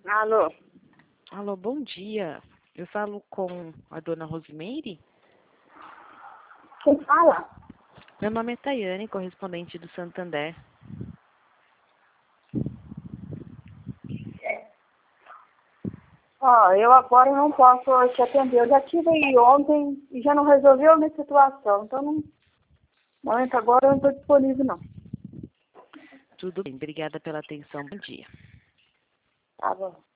Alô? Alô, bom dia. Eu falo com a dona Rosimeire? Quem fala? Meu nome é Tayane, correspondente do Santander. Ó, eu agora não posso te atender. Eu já tive aí ontem e já não resolveu a minha situação. Então, no momento agora eu não estou disponível, não. Tudo bem, obrigada pela atenção. Bom dia. Tá bom.